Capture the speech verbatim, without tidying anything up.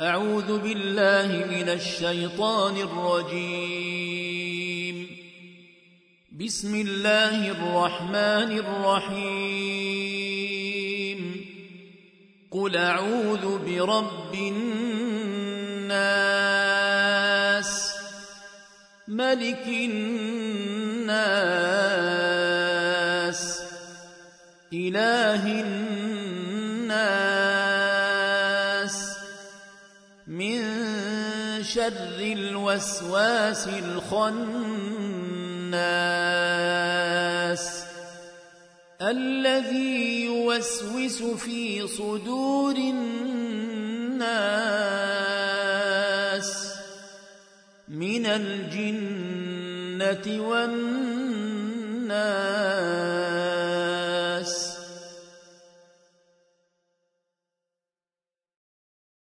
أعوذ بالله من الشيطان الرجيم. بسم الله الرحمن الرحيم. قل أعوذ برب الناس ملك الناس إله الناس من شر الوسواس الخناس الذي يوسوس في صدور الناس من الجنة والناس.